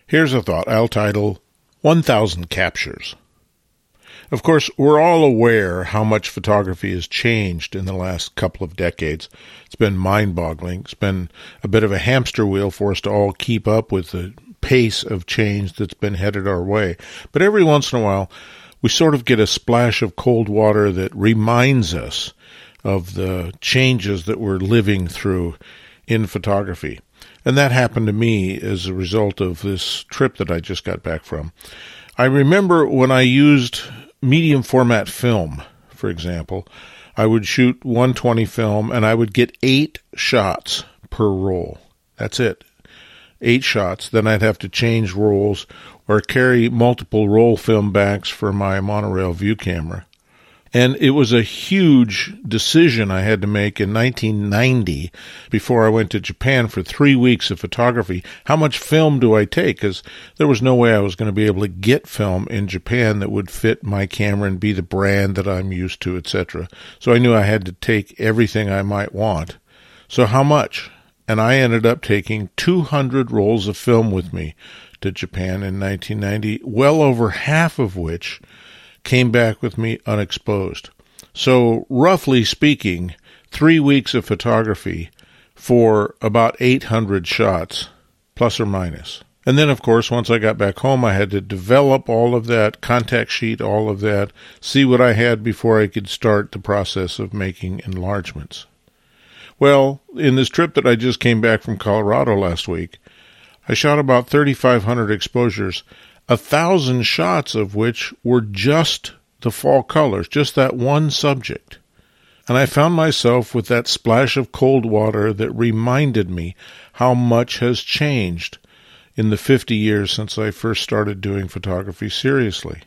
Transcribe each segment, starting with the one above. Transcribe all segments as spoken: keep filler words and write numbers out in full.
Here's a thought I'll title one thousand Captures. Of course, we're all aware how much photography has changed in the last couple of decades. It's been mind-boggling. It's been a bit of a hamster wheel for us to all keep up with the pace of change that's been headed our way. But every once in a while, we sort of get a splash of cold water that reminds us of the changes that we're living through in photography. And that happened to me as a result of this trip that I just got back from. I remember when I used medium format film, for example, I would shoot one twenty film and I would get eight shots per roll. That's it. Eight shots. Then I'd have to change rolls or carry multiple roll film backs for my monorail view camera. And it was a huge decision I had to make in nineteen ninety before I went to Japan for three weeks of photography. How much film do I take? Because there was no way I was going to be able to get film in Japan that would fit my camera and be the brand that I'm used to, et cetera. So I knew I had to take everything I might want. So how much? And I ended up taking two hundred rolls of film with me to Japan in nineteen ninety, well over half of which came back with me unexposed. So, roughly speaking, three weeks of photography for about eight hundred shots, plus or minus. And then, of course, once I got back home, I had to develop all of that, contact sheet all of that, see what I had before I could start the process of making enlargements. Well, in this trip that I just came back from Colorado last week, I shot about thirty-five hundred exposures, a thousand shots of which were just the fall colors, just that one subject. And I found myself with that splash of cold water that reminded me how much has changed in the fifty years since I first started doing photography seriously.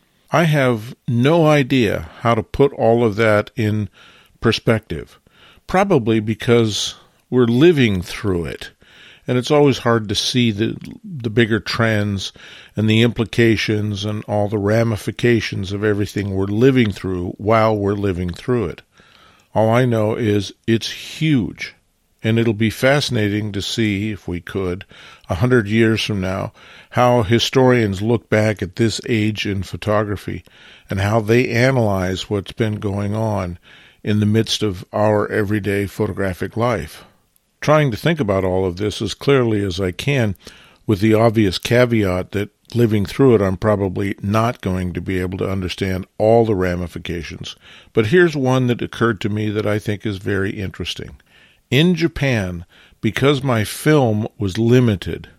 I have no idea how to put all of that in perspective, probably because we're living through it. And it's always hard to see the the bigger trends and the implications and all the ramifications of everything we're living through while we're living through it. All I know is it's huge. And it'll be fascinating to see, if we could, a hundred years from now, how historians look back at this age in photography and how they analyze what's been going on in the midst of our everyday photographic life. Trying to think about all of this as clearly as I can, with the obvious caveat that living through it, I'm probably not going to be able to understand all the ramifications. But here's one that occurred to me that I think is very interesting. In Japan, because my film was limited,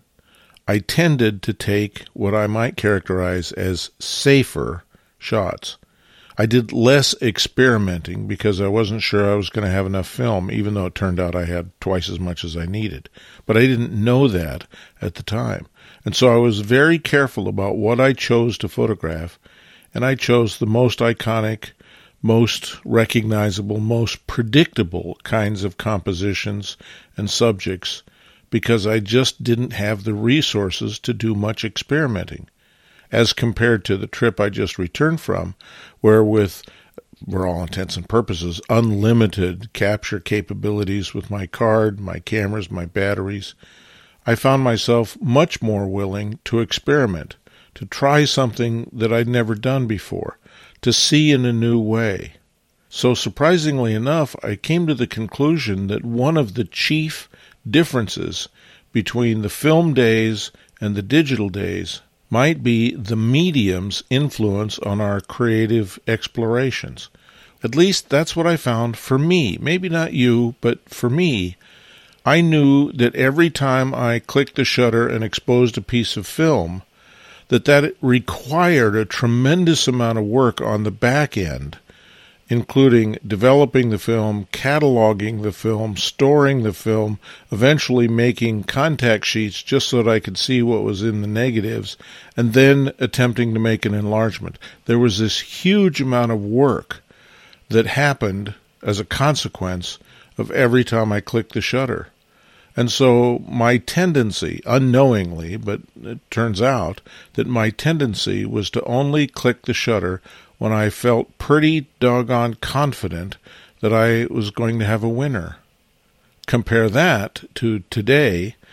I tended to take what I might characterize as safer shots. I did less experimenting because I wasn't sure I was going to have enough film, even though it turned out I had twice as much as I needed. But I didn't know that at the time. And so I was very careful about what I chose to photograph, and I chose the most iconic, most recognizable, most predictable kinds of compositions and subjects because I just didn't have the resources to do much experimenting, as compared to the trip I just returned from, where with, for all intents and purposes, unlimited capture capabilities with my card, my cameras, my batteries, I found myself much more willing to experiment, to try something that I'd never done before, to see in a new way. So surprisingly enough, I came to the conclusion that one of the chief differences between the film days and the digital days might be the medium's influence on our creative explorations. At least that's what I found for me. Maybe not you, but for me, I knew that every time I clicked the shutter and exposed a piece of film, that that required a tremendous amount of work on the back end, including developing the film, cataloging the film, storing the film, eventually making contact sheets just so that I could see what was in the negatives, and then attempting to make an enlargement. There was this huge amount of work that happened as a consequence of every time I clicked the shutter. And so my tendency, unknowingly, but it turns out that my tendency was to only click the shutter when I felt pretty doggone confident that I was going to have a winner. Compare that to today,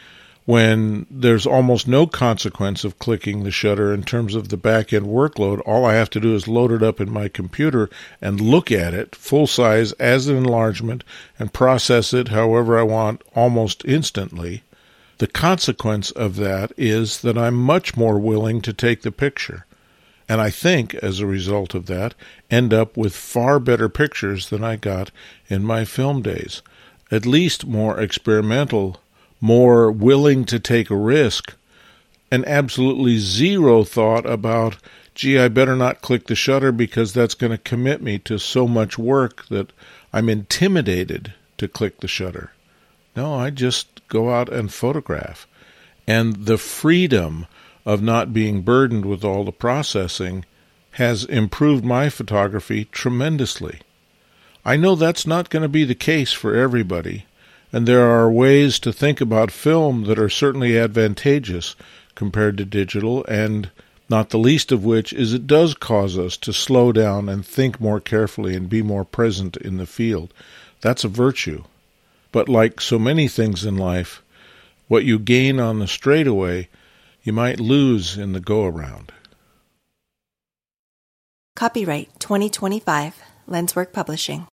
when there's almost no consequence of clicking the shutter in terms of the back-end workload. All I have to do is load it up in my computer and look at it full size as an enlargement and process it however I want almost instantly. The consequence of that is that I'm much more willing to take the picture. And I think, as a result of that, end up with far better pictures than I got in my film days. At least more experimental, more willing to take a risk, and absolutely zero thought about, gee, I better not click the shutter because that's going to commit me to so much work that I'm intimidated to click the shutter. No, I just go out and photograph. And the freedom of not being burdened with all the processing has improved my photography tremendously. I know that's not going to be the case for everybody, and there are ways to think about film that are certainly advantageous compared to digital, and not the least of which is it does cause us to slow down and think more carefully and be more present in the field. That's a virtue. But like so many things in life, what you gain on the straightaway, you might lose in the go-around. Copyright twenty twenty-five, Lenswork Publishing.